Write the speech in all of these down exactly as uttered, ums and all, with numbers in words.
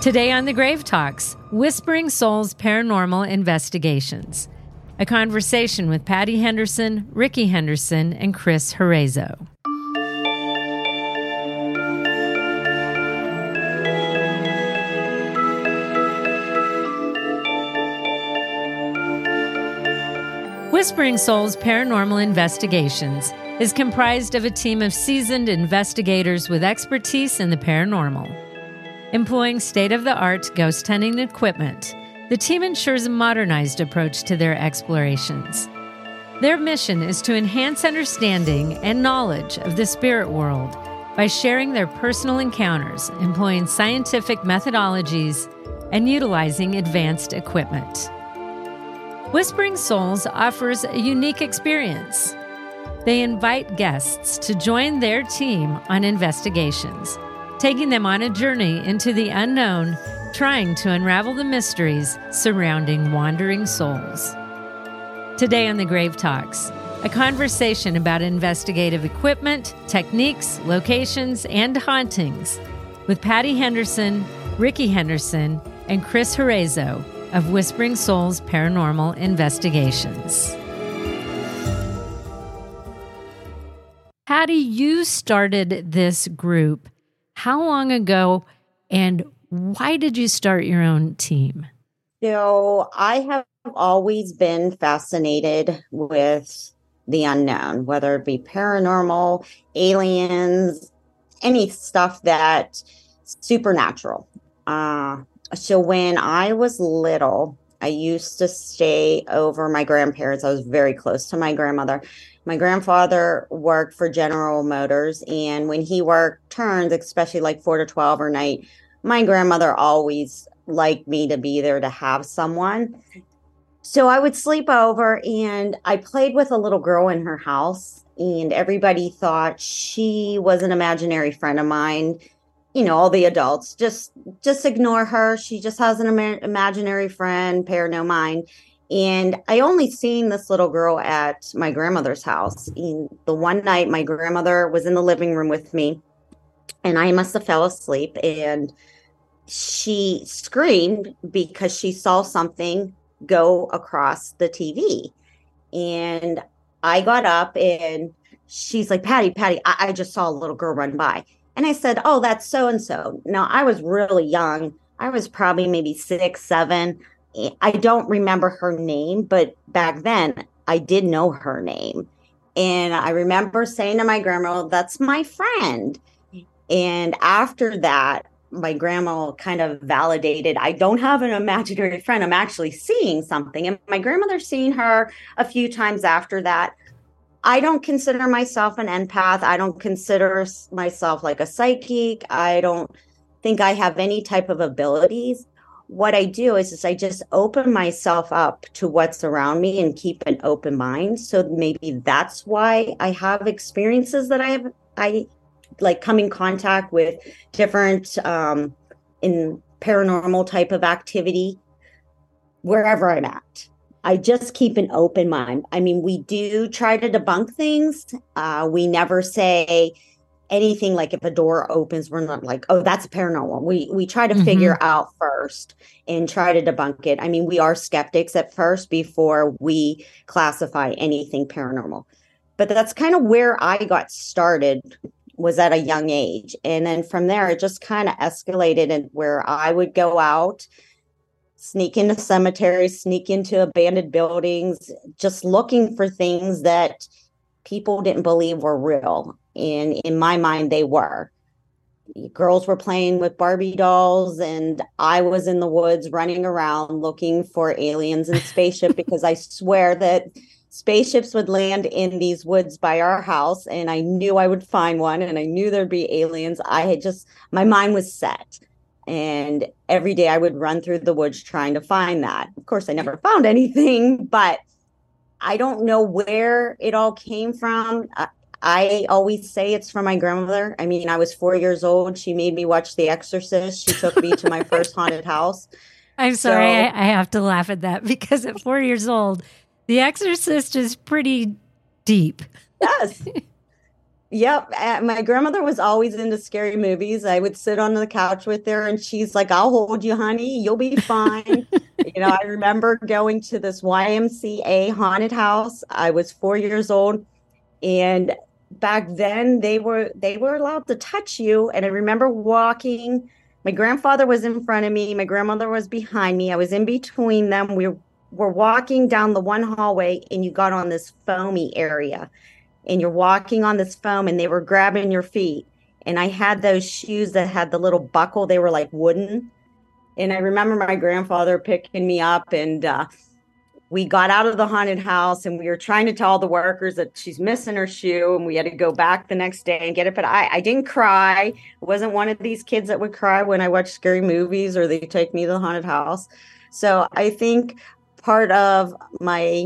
Today on The Grave Talks, Whispering Souls Paranormal Investigations. A conversation with Patty Henderson, Ricky Henderson, and Chris Horazo. Whispering Souls Paranormal Investigations is comprised of a team of seasoned investigators with expertise in the paranormal. Employing state-of-the-art ghost hunting equipment, the team ensures a modernized approach to their explorations. Their mission is to enhance understanding and knowledge of the spirit world by sharing their personal encounters, employing scientific methodologies, and utilizing advanced equipment. Whispering Souls offers a unique experience. They invite guests to join their team on investigations, taking them on a journey into the unknown, trying to unravel the mysteries surrounding wandering souls. Today on The Grave Talks, a conversation about investigative equipment, techniques, locations, and hauntings with Patty Henderson, Ricky Henderson, and Chris Horazo of Whispering Souls Paranormal Investigations. Patty, you started this group. How long ago, and why did you start your own team? So I have always been fascinated with the unknown, whether it be paranormal, aliens, any stuff that's supernatural. Uh, so when I was little, I used to stay over my grandparents. I was very close to my grandmother. My grandfather worked for General Motors, and when he worked turns, especially like four to twelve or night, my grandmother always liked me to be there to have someone. So I would sleep over, and I played with a little girl in her house, and everybody thought she was an imaginary friend of mine. You know, all the adults, just just ignore her. She just has an ima- imaginary friend, pay her no mind. And I only seen this little girl at my grandmother's house. And the one night my grandmother was in the living room with me, and I must have fell asleep, and she screamed because she saw something go across the T V. And I got up, and she's like, Patty, Patty, I, I just saw a little girl run by. And I said, oh, that's so-and-so. Now, I was really young. I was probably maybe six, seven. I don't remember her name, but back then I did know her name. And I remember saying to my grandma, that's my friend. And after that, my grandma kind of validated, I don't have an imaginary friend. I'm actually seeing something. And my grandmother's seen her a few times after that. I don't consider myself an empath. I don't consider myself like a psychic. I don't think I have any type of abilities. What I do is, is I just open myself up to what's around me and keep an open mind. So maybe that's why I have experiences that I have, I like come in contact with different um, in paranormal type of activity wherever I'm at. I just keep an open mind. I mean, we do try to debunk things. Uh, we never say anything like if a door opens, we're not like, oh, that's paranormal. We we try to mm-hmm. figure out first and try to debunk it. I mean, we are skeptics at first before we classify anything paranormal. But that's kind of where I got started, was at a young age. And then from there, it just kind of escalated and where I would go out, sneak into cemeteries, sneak into abandoned buildings, just looking for things that people didn't believe were real. And in my mind, they were. Girls were playing with Barbie dolls, and I was in the woods running around looking for aliens and spaceship because I swear that spaceships would land in these woods by our house, and I knew I would find one, and I knew there'd be aliens. I had just, my mind was set. And every day I would run through the woods trying to find that. Of course, I never found anything, but I don't know where it all came from. I, I always say it's from my grandmother. I mean, I was four years old. She made me watch The Exorcist. She took me to my first haunted house. I'm sorry, so, I, I have to laugh at that because at four years old, The Exorcist is pretty deep. Yes. Yep. uh, My grandmother was always into scary movies. I would sit on the couch with her and she's like, I'll hold you, honey. You'll be fine. You know, I remember going to this Y M C A haunted house. I was four years old, and back then they were they were allowed to touch you. And I remember walking. My grandfather was in front of me. My grandmother was behind me. I was in between them. We were walking down the one hallway, and you got on this foamy area, and you're walking on this foam, and they were grabbing your feet. And I had those shoes that had the little buckle. They were like wooden. And I remember my grandfather picking me up, and uh, we got out of the haunted house, and we were trying to tell the workers that she's missing her shoe, and we had to go back the next day and get it. But I, I didn't cry. I wasn't one of these kids that would cry when I watched scary movies or they take me to the haunted house. So I think part of my,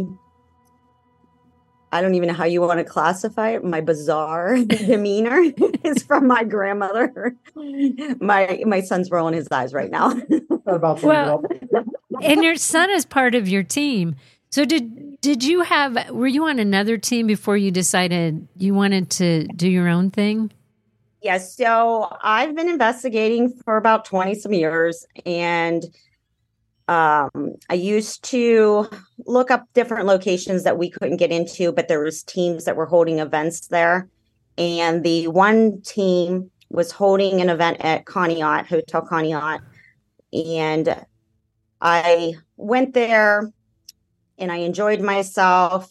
I don't even know how you want to classify it, my bizarre demeanor is from my grandmother. My my son's rolling his eyes right now. About Well, and your son is part of your team. So did did you have, were you on another team before you decided you wanted to do your own thing? Yes. So I've been investigating for about twenty some years, and um, I used to look up different locations that we couldn't get into, but there was teams that were holding events there. And the one team was holding an event at Conneaut, Hotel Conneaut. And I went there and I enjoyed myself.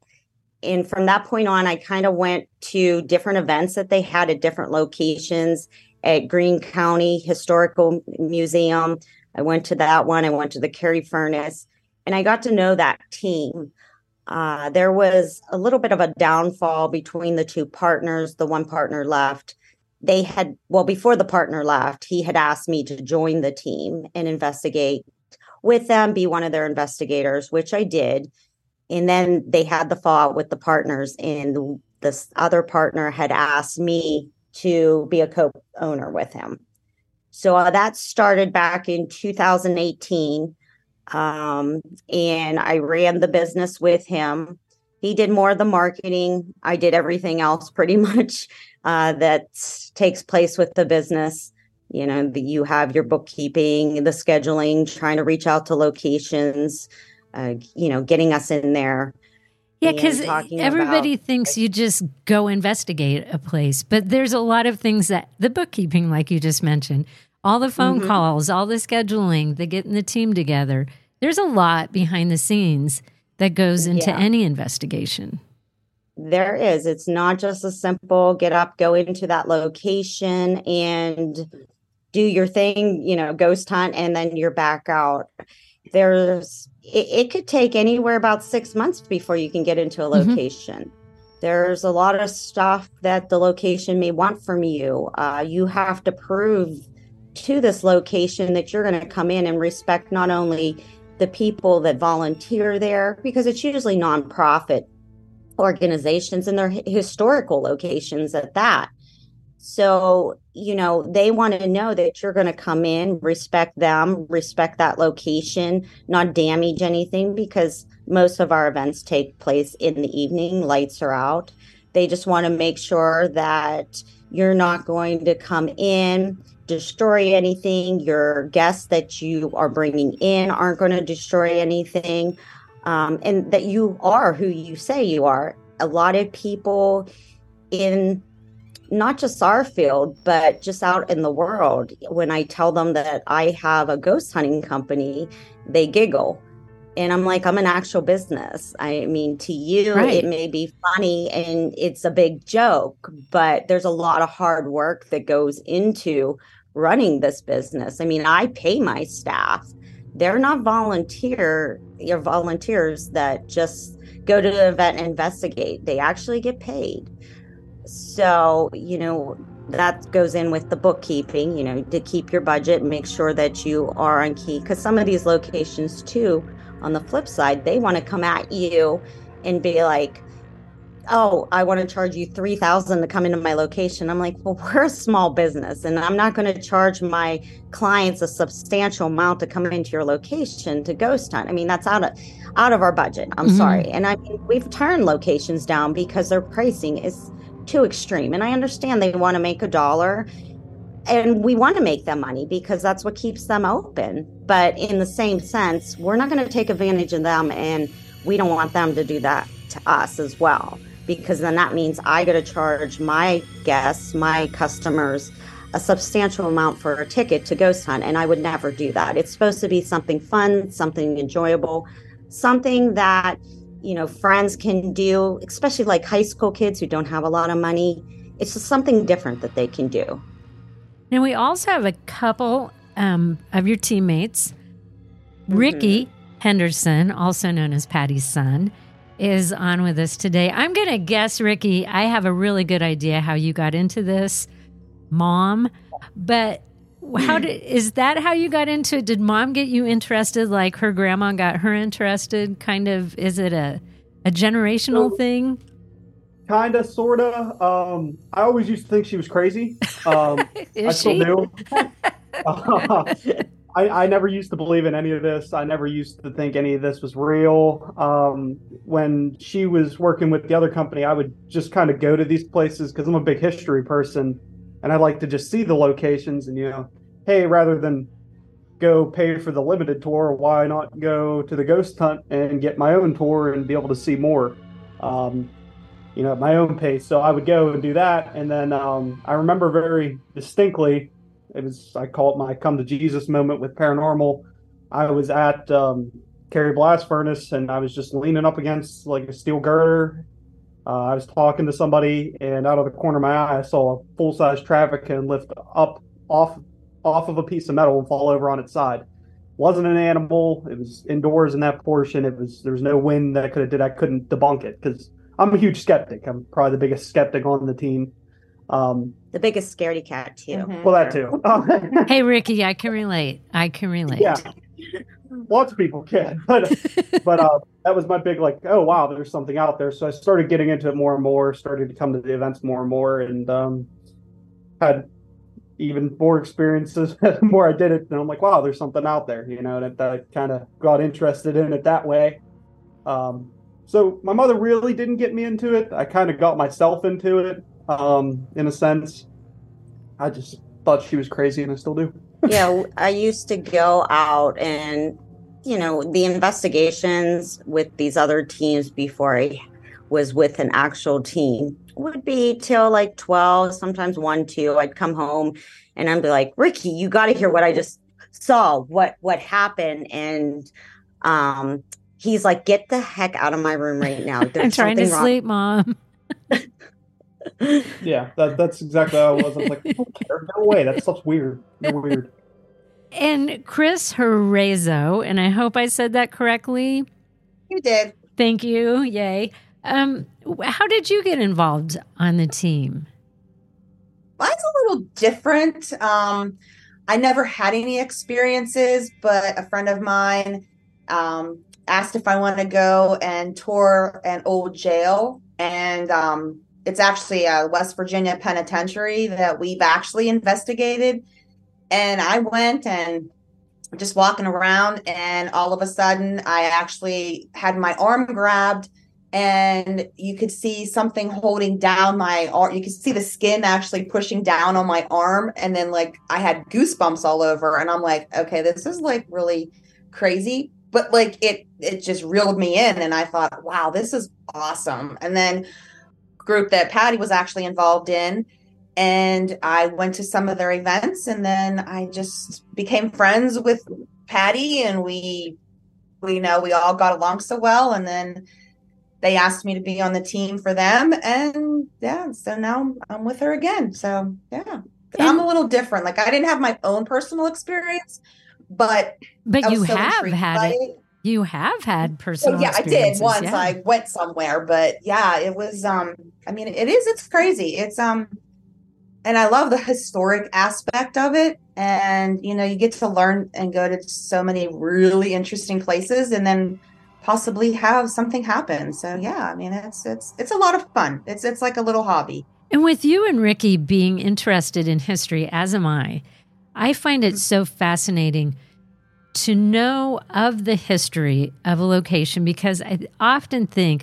And from that point on, I kind of went to different events that they had at different locations at Greene County Historical Museum. I went to that one. I went to the Carey Furnace, and I got to know that team. Uh, there was a little bit of a downfall between the two partners. The one partner left. They had, well, before the partner left, he had asked me to join the team and investigate with them, be one of their investigators, which I did. And then they had the fallout with the partners, and this other partner had asked me to be a co-owner with him. So uh, that started back in two thousand eighteen, um, and I ran the business with him. He did more of the marketing. I did everything else pretty much uh, that takes place with the business. You know, the, you have your bookkeeping, the scheduling, trying to reach out to locations, uh, you know, getting us in there. Yeah, because everybody about, thinks you just go investigate a place, but there's a lot of things that the bookkeeping, like you just mentioned, all the phone mm-hmm. calls, all the scheduling, the getting the team together. There's a lot behind the scenes that goes into yeah. any investigation. There is. It's not just a simple get up, go into that location and do your thing, you know, ghost hunt, and then you're back out. There's, it, it could take anywhere about six months before you can get into a location. Mm-hmm. There's a lot of stuff that the location may want from you. Uh, you have to prove to this location that you're going to come in and respect not only the people that volunteer there, because it's usually nonprofit organizations and they're historical locations at that. So, you know, they want to know that you're going to come in, respect them, respect that location, not damage anything, because most of our events take place in the evening, lights are out. They just want to make sure that you're not going to come in, destroy anything. Your guests that you are bringing in aren't going to destroy anything, um, and that you are who you say you are. A lot of people in not just our field, but just out in the world, when I tell them that I have a ghost hunting company, they giggle. And I'm like, I'm an actual business. I mean, to you, right. It may be funny and it's a big joke, but there's a lot of hard work that goes into running this business. I mean, I pay my staff. They're not volunteer, you're volunteers that just go to the event and investigate. They actually get paid. So, you know, that goes in with the bookkeeping, you know, to keep your budget, make sure that you are on key. Because some of these locations, too, on the flip side, they want to come at you and be like, oh, I want to charge you three thousand dollars to come into my location. I'm like, well, we're a small business, and I'm not going to charge my clients a substantial amount to come into your location to ghost hunt. I mean, that's out of out of our budget. I'm mm-hmm. sorry. And I mean, we've turned locations down because their pricing is too extreme. And I understand they want to make a dollar, and we want to make them money because that's what keeps them open. But in the same sense, we're not going to take advantage of them, and we don't want them to do that to us as well, because then that means I got to charge my guests, my customers, a substantial amount for a ticket to ghost hunt, and I would never do that. It's supposed to be something fun, something enjoyable, something that, you know, friends can do, especially like high school kids who don't have a lot of money. It's just something different that they can do. And we also have a couple um, of your teammates. Mm-hmm. Ricky Henderson, also known as Patty's son, is on with us today. I'm going to guess, Ricky, I have a really good idea how you got into this, Mom. But how did, is that how you got into it? Did Mom get you interested like her grandma got her interested? Kind of, is it a, a generational so, thing? Kind of, sort of. Um, I always used to think she was crazy. Um, I still she? do. uh, I, I never used to believe in any of this. I never used to think any of this was real. Um, when she was working with the other company, I would just kind of go to these places because I'm a big history person, and I like to just see the locations. And, you know, hey, rather than go pay for the limited tour, why not go to the ghost hunt and get my own tour and be able to see more, um, you know, at my own pace. So I would go and do that. And then um, I remember very distinctly, it was, I call it my come to Jesus moment with paranormal. I was at um, Carrie Blast Furnace, and I was just leaning up against like a steel girder. Uh, I was talking to somebody, and out of the corner of my eye, I saw a full-size traffic cone lift up off off of a piece of metal and fall over on its side. Wasn't an animal. It was indoors in that portion. It was there was no wind that could have did. I couldn't debunk it because I'm a huge skeptic. I'm probably the biggest skeptic on the team. Um, the biggest scaredy cat too. Mm-hmm. Well, that too. Hey, Ricky, I can relate. I can relate. Yeah, lots of people can, but but uh, that was my big like. Oh wow, there's something out there. So I started getting into it more and more. Started to come to the events more and more, and um, had even more experiences the more I did it. And I'm like, wow, there's something out there, you know. And I kind of got interested in it that way. Um, so my mother really didn't get me into it. I kind of got myself into it. Um, in a sense, I just thought she was crazy, and I still do. Yeah, I used to go out and, you know, the investigations with these other teams before I was with an actual team would be till like twelve, sometimes one, two. I'd come home and I'd be like, Ricky, you got to hear what I just saw, what what happened. And um, he's like, get the heck out of my room right now. There's I'm trying to wrong. sleep, Mom. Yeah, that, that's exactly how I was. I was like, I don't care. Go away. That stuff's weird. You're weird. And Chris Herrezo, and I hope I said that correctly. You did. Thank you. Yay. Um, how did you get involved on the team? Mine's a little different. Um, I never had any experiences, but a friend of mine um, asked if I want to go and tour an old jail. And um, it's actually a West Virginia penitentiary that we've actually investigated. And I went and just walking around, and all of a sudden I actually had my arm grabbed, and you could see something holding down my arm. You could see the skin actually pushing down on my arm. And then like I had goosebumps all over, and I'm like, okay, this is like really crazy. But like it, it just reeled me in, and I thought, wow, this is awesome. And then group that Patty was actually involved in, and I went to some of their events, and then I just became friends with Patty, and we, we you know, we all got along so well. And then they asked me to be on the team for them, and yeah, so now I'm with her again. So yeah, and I'm a little different. Like I didn't have my own personal experience, but but you so have had it. it. You have had personal. So, yeah, I did once. Yeah. I went somewhere, but yeah, it was. Um, I mean, it is. It's crazy. It's um, and I love the historic aspect of it. And you know, you get to learn and go to so many really interesting places, and then possibly have something happen. So yeah, I mean, it's it's it's a lot of fun. It's it's like a little hobby. And with you and Ricky being interested in history, as am I, I find it so fascinating to know of the history of a location, because I often think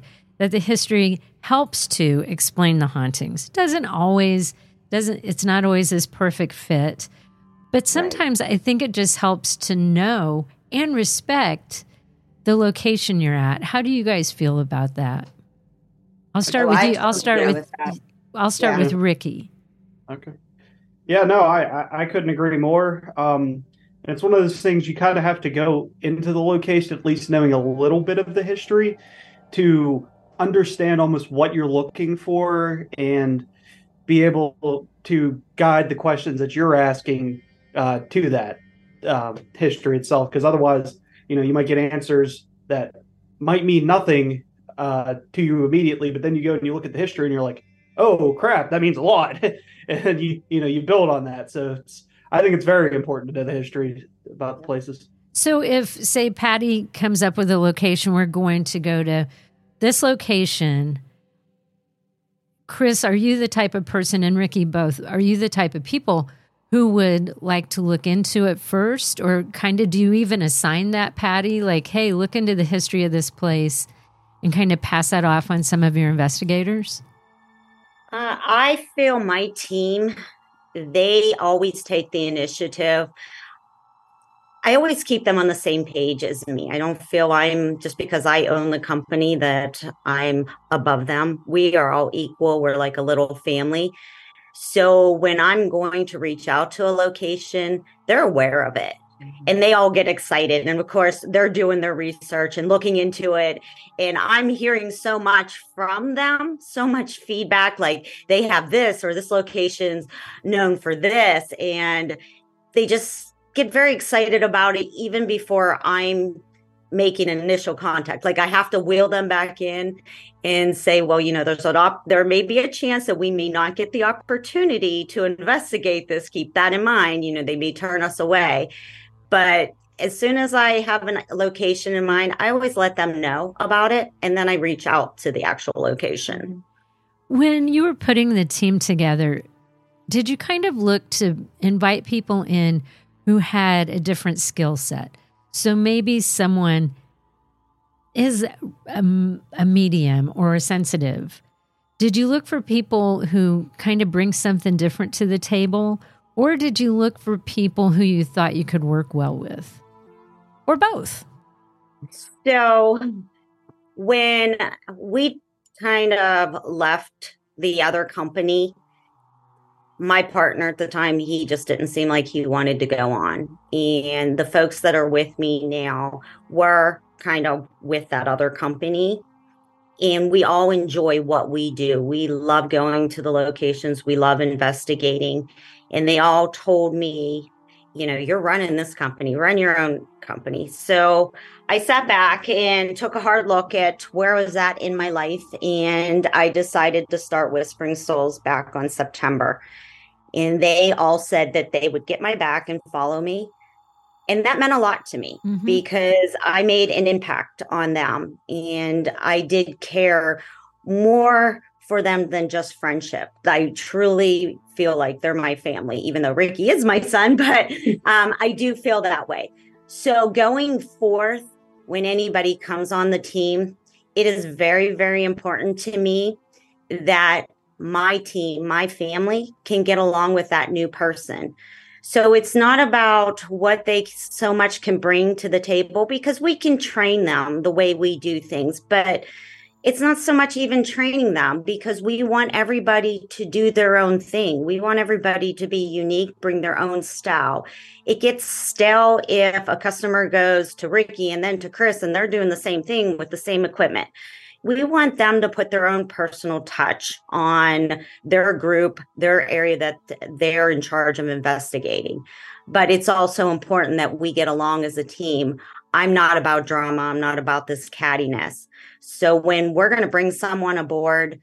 that the history helps to explain the hauntings. Doesn't always, doesn't, it's not always this perfect fit, but sometimes right. I think it just helps to know and respect the location you're at. How do you guys feel about that? I'll start oh, with I you. I'll start with, with I'll start yeah. with Ricky. Okay. Yeah, no, I, I, I couldn't agree more. Um, and it's one of those things you kind of have to go into the location, at least knowing a little bit of the history to understand almost what you're looking for and be able to guide the questions that you're asking uh, to that uh, history itself. Because otherwise, you know, you might get answers that might mean nothing uh, to you immediately, but then you go and you look at the history and you're like, oh crap, that means a lot. And you, you know, you build on that. So it's, I think it's very important to know the history about the places. So if, say, Patty comes up with a location, we're going to go to this location. Chris, are you the type of person, and Ricky both, are you the type of people who would like to look into it first? Or kind of do you even assign that, Patty? Like, hey, look into the history of this place and kind of pass that off on some of your investigators? Uh, I feel my team, they always take the initiative. I always keep them on the same page as me. I don't feel I'm, just because I own the company, that I'm above them. We are all equal. We're like a little family. So when I'm going to reach out to a location, they're aware of it. And they all get excited. And of course, they're doing their research and looking into it. And I'm hearing so much from them, so much feedback, like they have this or this location's known for this. And they just get very excited about it even before I'm making an initial contact. Like I have to wheel them back in and say, well, you know, there's an op- there may be a chance that we may not get the opportunity to investigate this. Keep that in mind. You know, they may turn us away. But as soon as I have a location in mind, I always let them know about it. And then I reach out to the actual location. When you were putting the team together, did you kind of look to invite people in who had a different skill set? So maybe someone is a, a medium or a sensitive. Did you look for people who kind of bring something different to the table? Or did you look for people who you thought you could work well with? Or both? So when we kind of left the other company, my partner at the time, he just didn't seem like he wanted to go on. And the folks that are with me now were kind of with that other company. And we all enjoy what we do. We love going to the locations. We love investigating. And they all told me, you know, you're running this company, run your own company. So I sat back and took a hard look at where I was at in my life. And I decided to start Whispering Souls back on September. And they all said that they would get my back and follow me. And that meant a lot to me mm-hmm. because I made an impact on them. And I did care more for them than just friendship. I truly feel like they're my family, even though Ricky is my son, but um, I do feel that way. So going forth, when anybody comes on the team, it is very, very important to me that my team, my family can get along with that new person. So it's not about what they so much can bring to the table, because we can train them the way we do things, but it's not so much even training them, because we want everybody to do their own thing. We want everybody to be unique, bring their own style. It gets stale if a customer goes to Ricky and then to Chris and they're doing the same thing with the same equipment. We want them to put their own personal touch on their group, their area that they're in charge of investigating. But it's also important that we get along as a team. I'm not about drama. I'm not about this cattiness. So when we're going to bring someone aboard,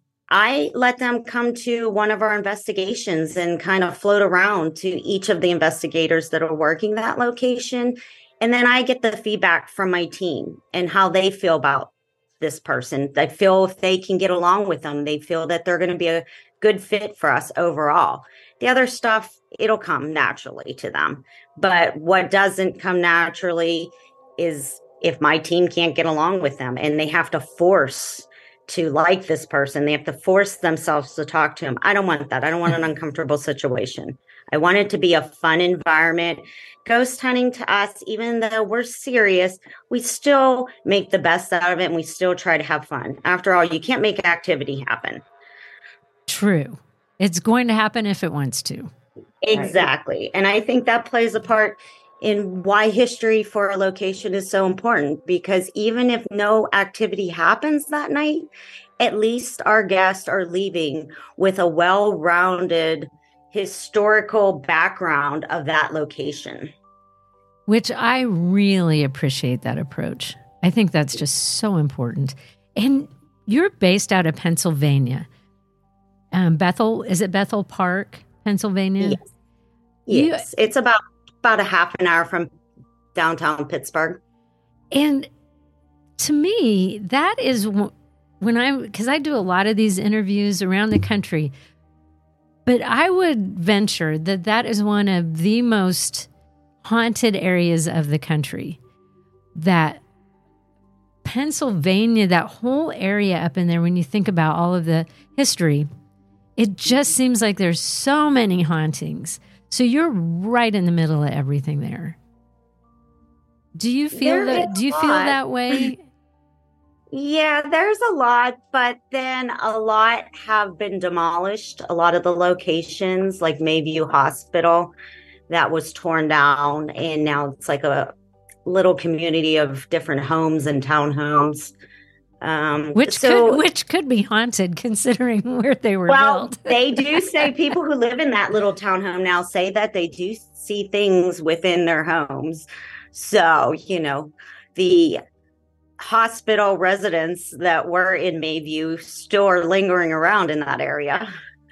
I let them come to one of our investigations and kind of float around to each of the investigators that are working that location. And then I get the feedback from my team and how they feel about this person. They feel if they can get along with them, they feel that they're going to be a good fit for us overall. The other stuff, it'll come naturally to them. But what doesn't come naturally is if my team can't get along with them and they have to force to like this person. They have to force themselves to talk to him. I don't want that. I don't want an uncomfortable situation. I want it to be a fun environment. Ghost hunting to us, even though we're serious, we still make the best out of it and we still try to have fun. After all, you can't make activity happen. True. It's going to happen if it wants to. Exactly. And I think that plays a part in why history for a location is so important, because even if no activity happens that night, at least our guests are leaving with a well-rounded historical background of that location. Which I really appreciate that approach. I think that's just so important. And you're based out of Pennsylvania. Um, Bethel, is it Bethel Park, Pennsylvania? Yes. Yes. You, it's about about a half an hour from downtown Pittsburgh. And to me, that is when I, because I do a lot of these interviews around the country, but I would venture that that is one of the most haunted areas of the country. That Pennsylvania, that whole area up in there, when you think about all of the history, it just seems like there's so many hauntings. So you're right in the middle of everything there. Do you feel there that? Do you feel that way? Yeah, there's a lot, but then a lot have been demolished. A lot of the locations, like Mayview Hospital, that was torn down, and now it's like a little community of different homes and townhomes. Um, which so, could which could be haunted considering where they were well, built. They do say people who live in that little townhome now say that they do see things within their homes. So, you know, the hospital residents that were in Mayview still are lingering around in that area.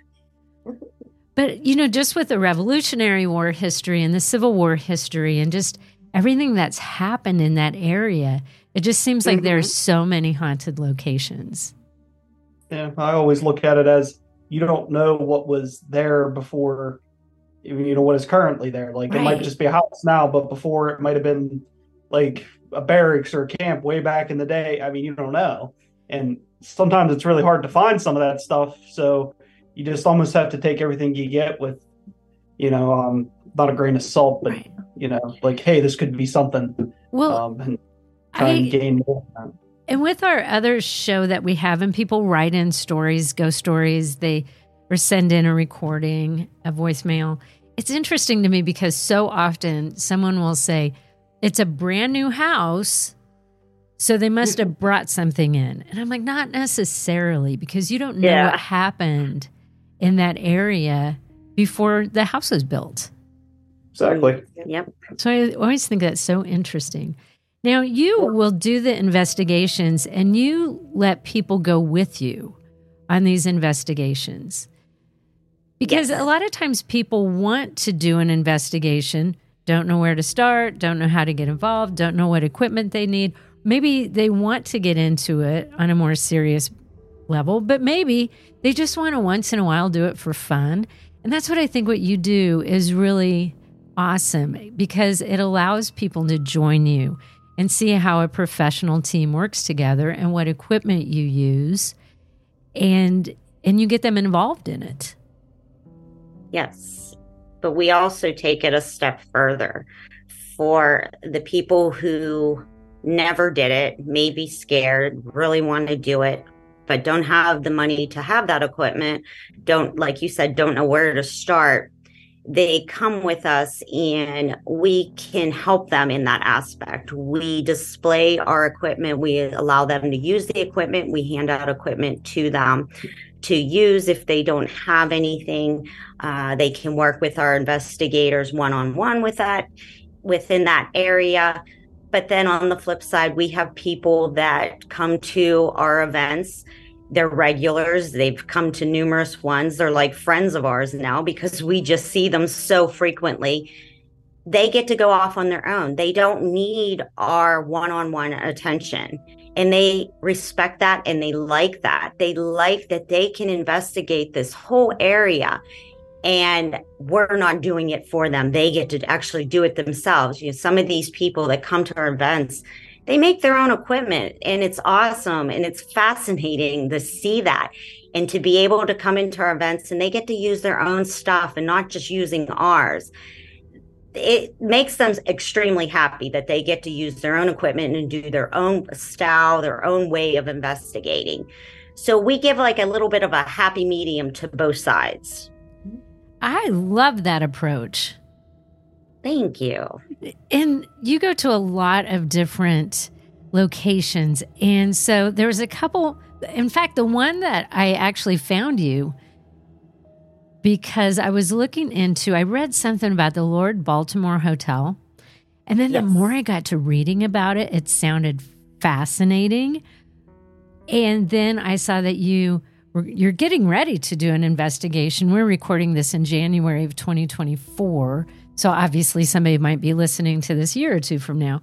But, you know, just with the Revolutionary War history and the Civil War history and just everything that's happened in that area, it just seems like mm-hmm. there's so many haunted locations. Yeah, I always look at it as you don't know what was there before, you know, what is currently there. Like right. It might just be a house now, but before it might have been like a barracks or a camp way back in the day. I mean, you don't know. And sometimes it's really hard to find some of that stuff. So you just almost have to take everything you get with, you know, um, not a grain of salt, but, right. you know, like, hey, this could be something. Well, um, and try I, and gain more. And with our other show that we have, and people write in stories, ghost stories, they or send in a recording, a voicemail. It's interesting to me because so often someone will say, it's a brand new house, so they must have brought something in. And I'm like, not necessarily, because you don't know yeah. what happened in that area before the house was built. Exactly. Yep. So I always think that's so interesting. Now, you will do the investigations and you let people go with you on these investigations. Because yes. a lot of times people want to do an investigation, don't know where to start, don't know how to get involved, don't know what equipment they need. Maybe they want to get into it on a more serious level, but maybe they just want to once in a while do it for fun. And that's what I think what you do is really awesome, because it allows people to join you and see how a professional team works together and what equipment you use, and and you get them involved in it. Yes, but we also take it a step further. For the people who never did it, may be scared, really want to do it, but don't have the money to have that equipment, don't, like you said, don't know where to start, they come with us and we can help them in that aspect. We display our equipment. We allow them to use the equipment. We hand out equipment to them to use. If they don't have anything, uh, they can work with our investigators one-on-one with that, within that area. But then on the flip side, we have people that come to our events. They're regulars. They've come to numerous ones. They're like friends of ours now because we just see them so frequently. They get to go off on their own. They don't need our one-on-one attention. And they respect that and they like that. They like that they can investigate this whole area and we're not doing it for them. They get to actually do it themselves. You know, some of these people that come to our events, They make their own equipment, and it's awesome, and it's fascinating to see that and to be able to come into our events and they get to use their own stuff and not just using ours. It makes them extremely happy that they get to use their own equipment and do their own style, their own way of investigating. So we give like a little bit of a happy medium to both sides. I love that approach. Thank you. And you go to a lot of different locations. And so there was a couple, in fact, the one that I actually found you because I was looking into, I read something about the Lord Baltimore Hotel. And then yes. the more I got to reading about it, it sounded fascinating. And then I saw that you were, you're getting ready to do an investigation. We're recording this in January of twenty twenty-four. So obviously somebody might be listening to this year or two from now.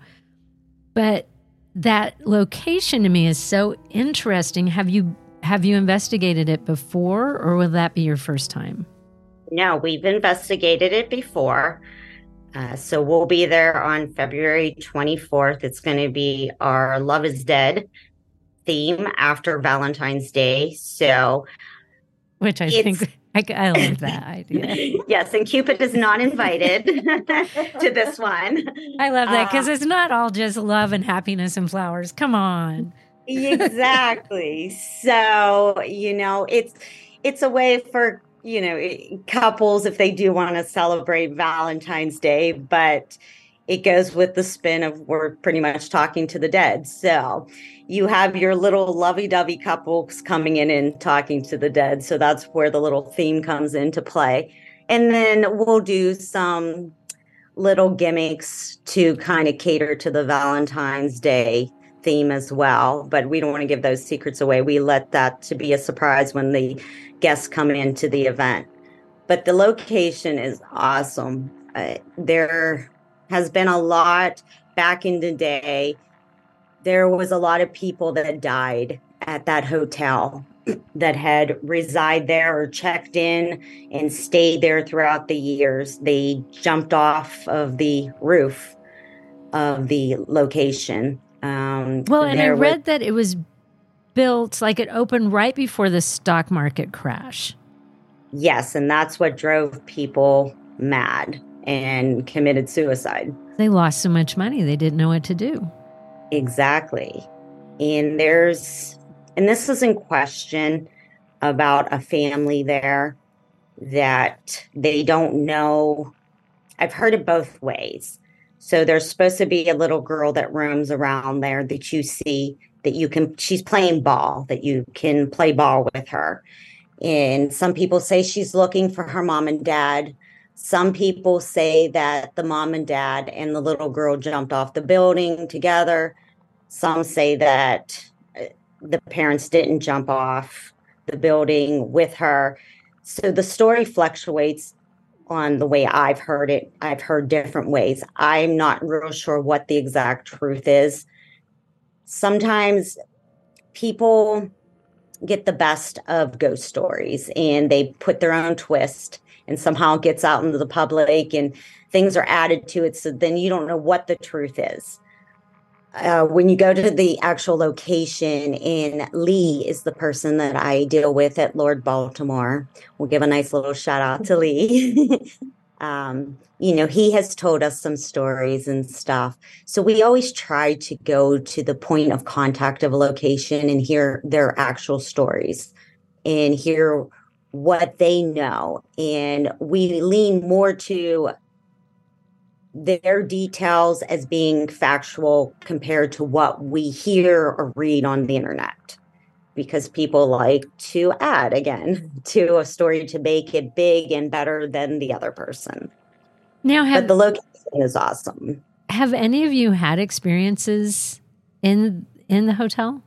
But that location to me is so interesting. Have you have you investigated it before, or will that be your first time? No, we've investigated it before. Uh, so we'll be there on February twenty-fourth. It's going to be our Love is Dead theme after Valentine's Day. So, which I think I, I love that idea. Yes, and Cupid is not invited to this one. I love that because uh, it's not all just love and happiness and flowers. Come on. Exactly. So, you know, it's it's a way for, you know, couples if they do want to celebrate Valentine's Day, but it goes with the spin of we're pretty much talking to the dead. So you have your little lovey-dovey couples coming in and talking to the dead. So that's where the little theme comes into play. And then we'll do some little gimmicks to kind of cater to the Valentine's Day theme as well. But we don't want to give those secrets away. We let that to be a surprise when the guests come into the event. But the location is awesome. Uh, there has been a lot back in the day. There was a lot of people that died at that hotel that had reside there or checked in and stayed there throughout the years. They jumped off of the roof of the location. Um, well, and I read was, that it was built, like it opened right before the stock market crash. Yes, and that's what drove people mad and committed suicide. They lost so much money, they didn't know what to do. Exactly. And there's, and this is in question about a family there that they don't know. I've heard it both ways. So there's supposed to be a little girl that roams around there that you see, that you can, she's playing ball, that you can play ball with her. And some people say she's looking for her mom and dad. Some people say that the mom and dad and the little girl jumped off the building together. Some say that the parents didn't jump off the building with her. So the story fluctuates on the way I've heard it. I've heard different ways. I'm not real sure what the exact truth is. Sometimes people get the best of ghost stories and they put their own twist, and somehow it gets out into the public and things are added to it. So then you don't know what the truth is. Uh, when you go to the actual location, and Lee is the person that I deal with at Lord Baltimore. We'll give a nice little shout out to Lee. um, you know, he has told us some stories and stuff. So we always try to go to the point of contact of a location and hear their actual stories and hear what they know. And we lean more to their details as being factual compared to what we hear or read on the internet, because people like to add again to a story to make it big and better than the other person. Now, have, but the location is awesome. Have any of you had experiences in in the hotel?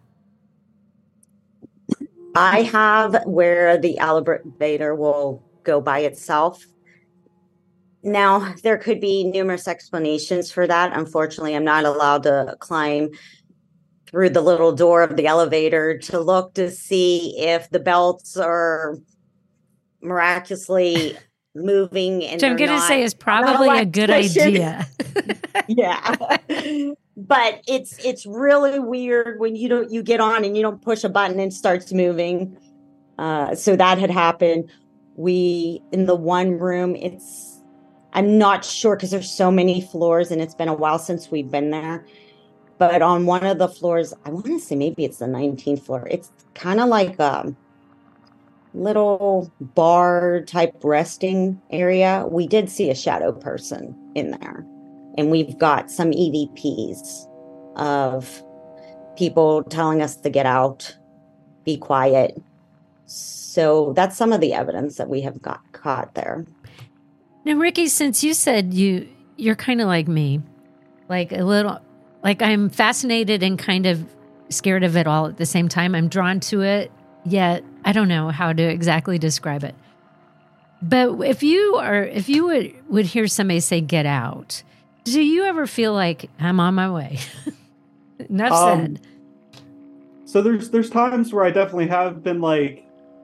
I have, where the elevator will go by itself. Now, there could be numerous explanations for that. Unfortunately, I'm not allowed to climb through the little door of the elevator to look to see if the belts are miraculously moving. And Which I'm going to say is probably a good idea. Yeah. but it's it's really weird when you don't you get on and you don't push a button and it starts moving. Uh, so that had happened. We in the one room, it's I'm not sure because there's so many floors and it's been a while since we've been there. But on one of the floors, I want to say maybe it's the nineteenth floor. It's kind of like a little bar type resting area. We did see a shadow person in there. And we've got some E V Ps of people telling us to get out, be quiet. So that's some of the evidence that we have got caught there. Now, Ricky, since you said you, you're kind of like me, like a little, like I'm fascinated and kind of scared of it all at the same time. I'm drawn to it, yet I don't know how to exactly describe it. But if you are, if you would, would hear somebody say, get out, do you ever feel like I'm on my way? Enough um, said. So there's there's times where I definitely have been like,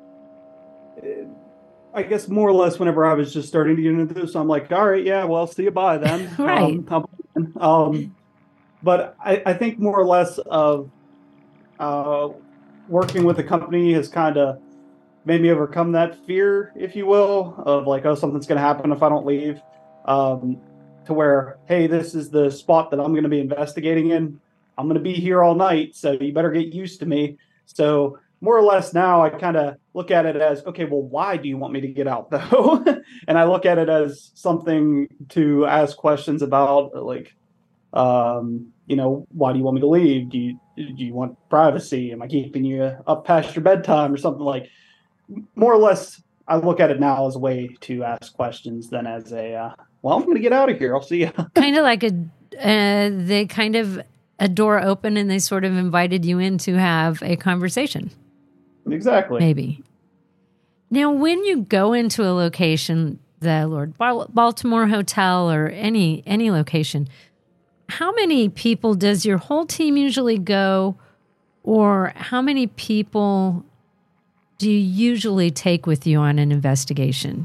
I guess more or less whenever I was just starting to get into this, I'm like, all right, yeah, well, see you bye then. Right. Um, um, but I, I think more or less of uh, working with a company has kind of made me overcome that fear, if you will, of like, oh, something's going to happen if I don't leave. Um, to where, hey, this is the spot that I'm going to be investigating in. I'm going to be here all night, so you better get used to me. So more or less now I kind of look at it as, okay, well, why do you want me to get out though? And I look at it as something to ask questions about, like, um, you know, why do you want me to leave? Do you, do you want privacy? Am I keeping you up past your bedtime or something? Like, more or less, I look at it now as a way to ask questions than as a, uh, well, I'm going to get out of here. I'll see you. Kind of like a, uh, they kind of, a door open and they sort of invited you in to have a conversation. Exactly. Maybe. Now, when you go into a location, the Lord Baltimore Hotel or any any location, how many people does your whole team usually go, or how many people do you usually take with you on an investigation?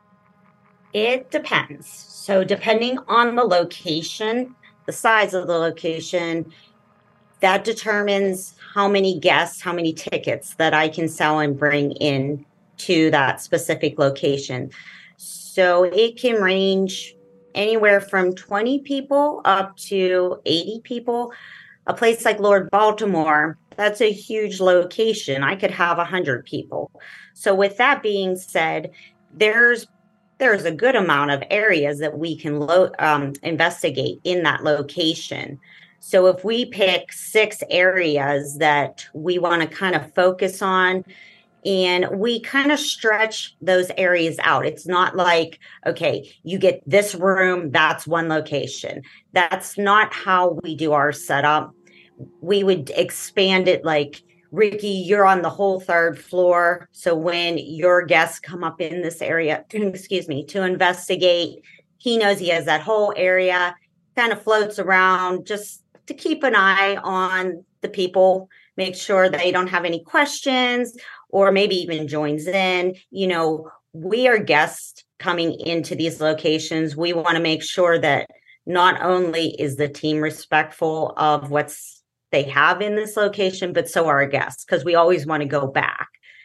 It depends. So depending on the location, the size of the location, that determines how many guests, how many tickets that I can sell and bring in to that specific location. So it can range anywhere from twenty people up to eighty people. A place like Lord Baltimore, that's a huge location. I could have one hundred people. So with that being said, there's there's a good amount of areas that we can lo- um, investigate in that location. So if we pick six areas that we want to kind of focus on, and we kind of stretch those areas out. It's not like, okay, you get this room, that's one location. That's not how we do our setup. We would expand it like, Ricky, you're on the whole third floor. So when your guests come up in this area, excuse me, to investigate, he knows he has that whole area, kind of floats around just to keep an eye on the people, make sure they don't have any questions, or maybe even joins in. You know, we are guests coming into these locations. We want to make sure that not only is the team respectful of what's they have in this location, but so are our guests, because we always want to go back.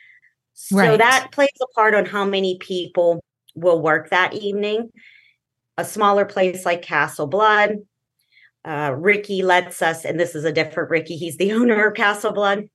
So right. That plays a part on how many people will work that evening. A smaller place like Castle Blood, uh, Ricky lets us, and this is a different Ricky, he's the owner of Castle Blood.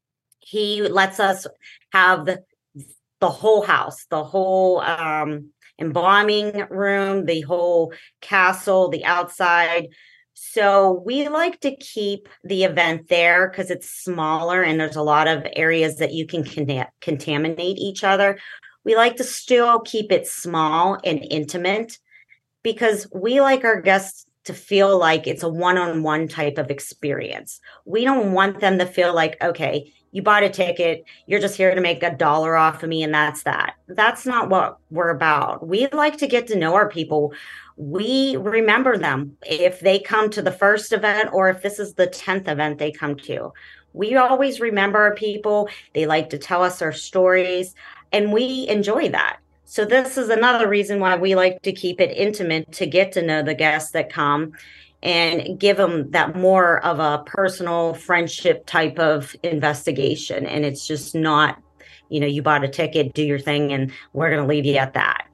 He lets us have the, the whole house, the whole um, embalming room, the whole castle, the outside. So we like to keep the event there because it's smaller and there's a lot of areas that you can con- contaminate each other. We like to still keep it small and intimate because we like our guests to feel like it's a one-on-one type of experience. We don't want them to feel like, okay, you bought a ticket, you're just here to make a dollar off of me, and that's that. That's not what we're about. We like to get to know our people. We remember them if they come to the first event or if this is the tenth event they come to. We always remember our people. They like to tell us their stories, and we enjoy that. So this is another reason why we like to keep it intimate, to get to know the guests that come and give them that more of a personal friendship type of investigation. And it's just not, you know, you bought a ticket, do your thing, and we're going to leave you at that.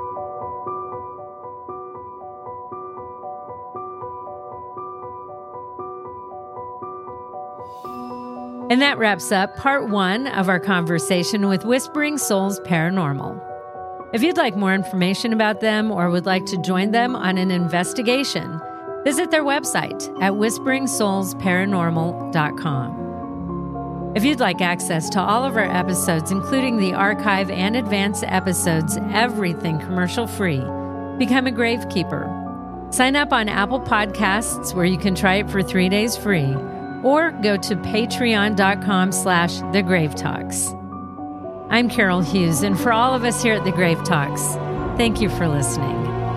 And that wraps up part one of our conversation with Whispering Souls Paranormal. If you'd like more information about them or would like to join them on an investigation, visit their website at whispering souls paranormal dot com. If you'd like access to all of our episodes, including the archive and advanced episodes, everything commercial-free, become a gravekeeper. Sign up on Apple Podcasts, where you can try it for three days free, or go to patreon.com slash The Grave Talks. I'm Carol Hughes, and for all of us here at The Grave Talks, thank you for listening.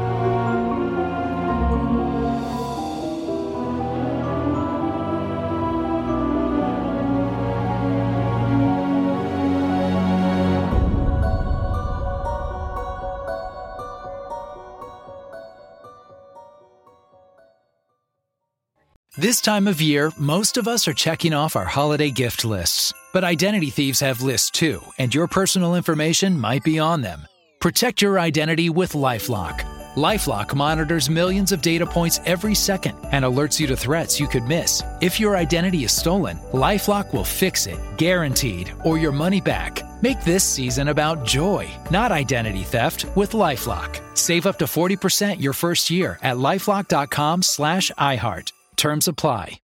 This time of year, most of us are checking off our holiday gift lists. But identity thieves have lists too, and your personal information might be on them. Protect your identity with LifeLock. LifeLock monitors millions of data points every second and alerts you to threats you could miss. If your identity is stolen, LifeLock will fix it, guaranteed, or your money back. Make this season about joy, not identity theft, with LifeLock. Save up to forty percent your first year at LifeLock.com slash iHeart. Terms apply.